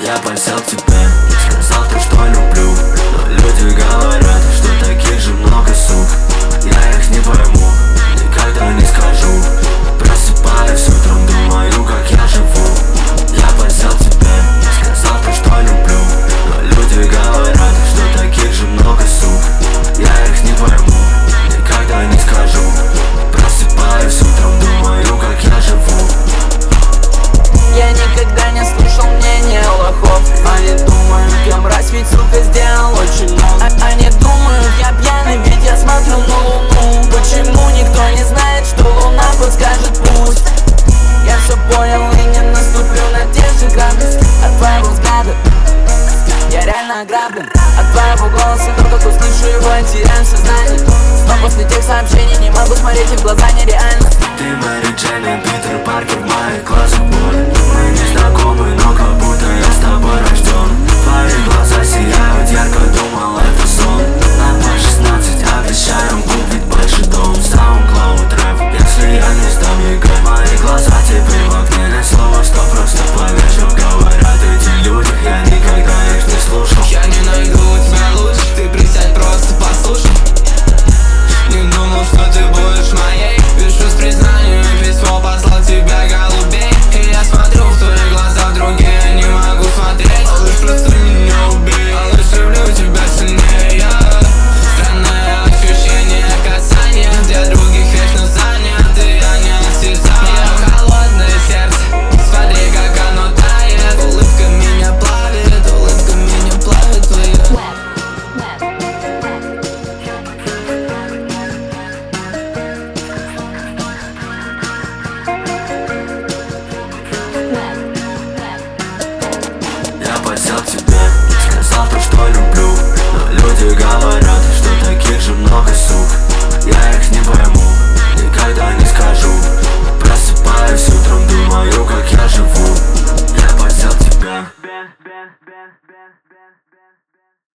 Я подсел к тебе, сказал то, что люблю, но люди говорят, что таких же много сук. Я их не пойму, никогда не скажу. Просыпаюсь утром, думаю, как я живу. Я подсел к тебе, сказал то, что люблю, но люди говорят, что таких же много сук. Я их не пойму, никогда не скажу. Просыпаюсь утром, думаю, как я живу. Я никогда не слушал мнения лохов. Они думают, я мразь, ведь, сука, сделал очень много. Они думают, я пьяный, ведь я смотрю на луну. Почему никто не знает, что луна подскажет путь? Я все понял и не наступлю на те же грабли. От твоего взгляда я реально ограблен. От твоего голоса, но как услышу его, я теряю сознание. Но после тех сообщений не могу смотреть им в глаза, нереально. Ты Мэри Джейн, Питер Паркер, в моих глазах боль. Мы не знакомы, но как будто я с тобой рожден. Твои глаза сияют ярко, думал, это сон. Нам по 16, обещаем купить большой дом. SoundCloud рэп, если я не сдам ЕГЭ. Мои глаза теперь в окне, не слово, что просто поверь, что говорят эти люди. Я никогда их не слушал. Я не найду тебя лучше, ты присядь, просто послушай. Не думал, что ты будешь моей. Пишу с признанием письмо, послал тебя голубей. И я смотрю в твои глаза, в другие не могу смотреть. Малыш, просто меня убей, малыш, люблю тебя сильнее. Странное ощущение касания, где других вечно занят, и я не осязаю. Холодное сердце, смотри, как оно тает. Улыбка меня плавит, улыбка меня плавит твоя. Я подсел к тебе, сказал то, что люблю, но люди говорят, что таких же много сук. Я их не пойму, никогда не скажу. Просыпаюсь утром, думаю, как я живу. Я подсел к тебе.